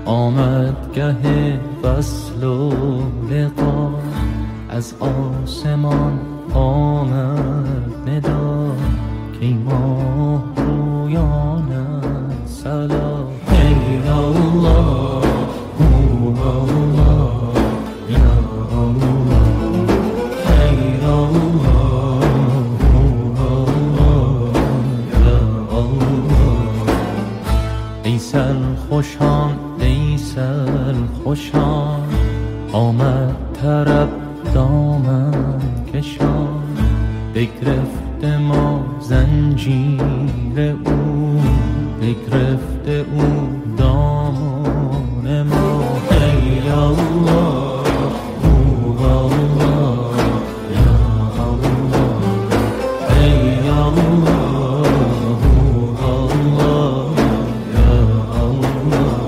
آمد گه وصل و لقا، از آسمان آمد ندا که ماه رویانت سلام. ای الله الله یا الله، ای الله الله یا الله. ای سرخوشان ای سرخوشان، آمد طرب دامن کشان، بگرفته ما زنجیر او، بگرفته او دامان ما. ای الله الله یا الله، ای الله الله یا الله.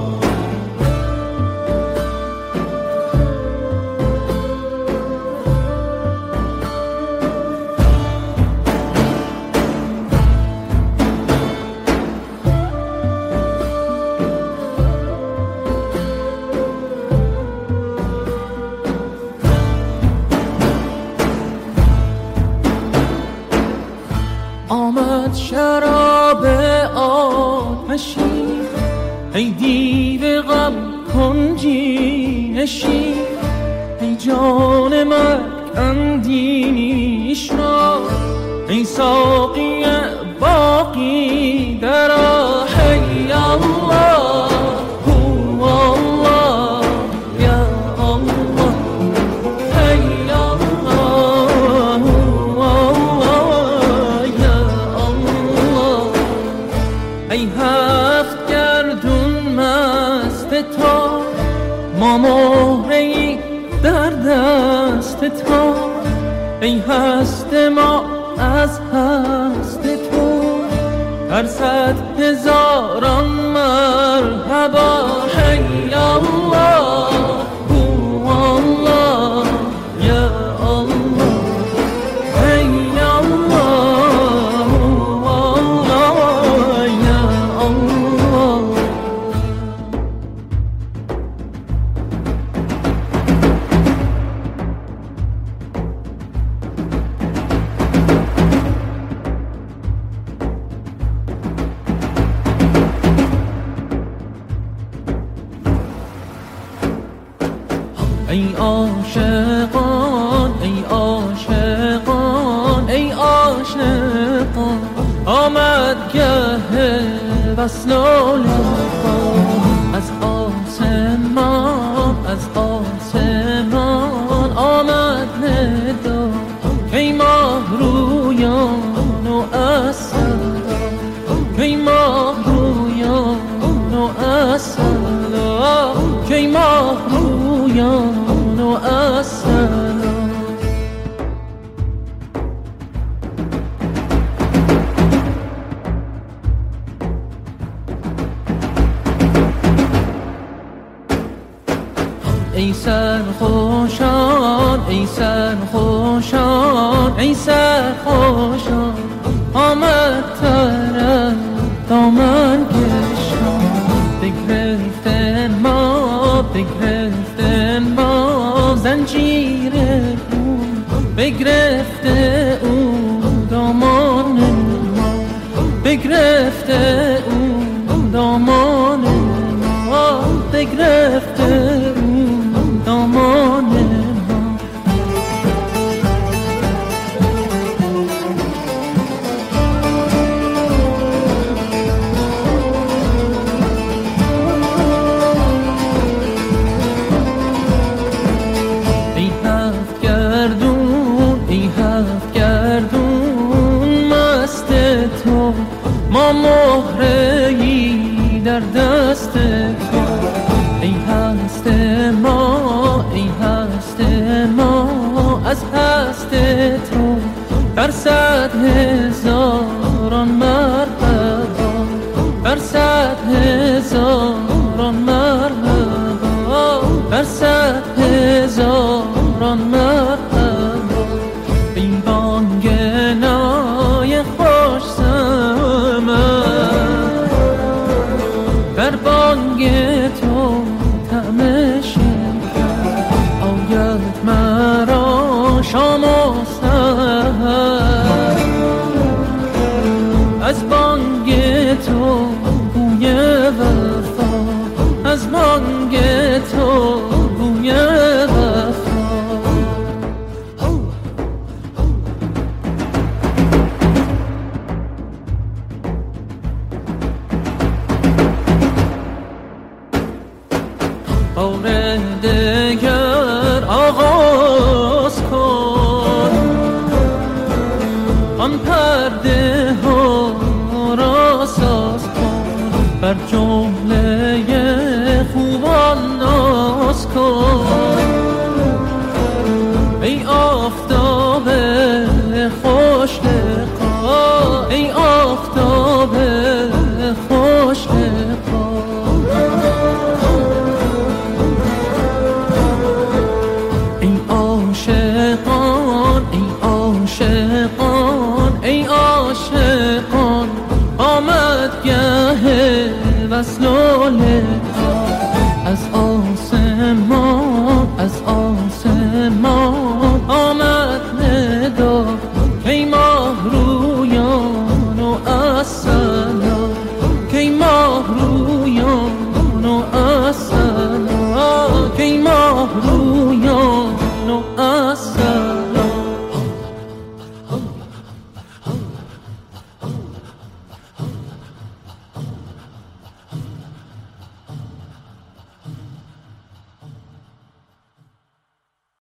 آمد شراب آتشی، ای دیو غم کنجی نشین، ای جان مرگ اندیش را، ای ساقی باقی درا. ای الله هو الله یا الله، ای الله هو الله یا الله. ای هفت گردون مست تا، ما مهره‌ای در دست تا، ای هست ما از هست تو، هر صد هزاران مرحبا. ای الله هو الله یا الله، ای الله هو الله یا الله. ای عاشقان ای عاشقان ای عاشقان، آمد گه وصل و لقا، از آسمان از آسمان آمد ندا، ای ماه رویان و اصلا، ای ماه رویان و اصلا، ای ماه رویان و اصلا. ای سرخوشان ای سرخوشان ای سرخوشان، آمد طرب دامن کشان، بگرفتن ما بگرفتن ما زنجیر او، بگرفته او دامان ما، بگرفته او دامان ما، بگرفته او دامان ما. ای هفت گردون مست تو، ما مهره‌ای در دست تو، ای هست ما ای هست ما، از هست تو در صد هزاران مرحبا، در صد هزاران مرحبا، در صد هزاران مرحبا. این بانگ نای خوش سمن، در بانگ تو بار دگر آغاز کن، آن پرده ها را ساز کن، بر جمله خوبان ناز کن. ای آفتاب خوش لقا، ای آفتاب خوش لقا، ای عاشقان، ای عاشقان، ای عاشقان، آمد گه وصل و لقا.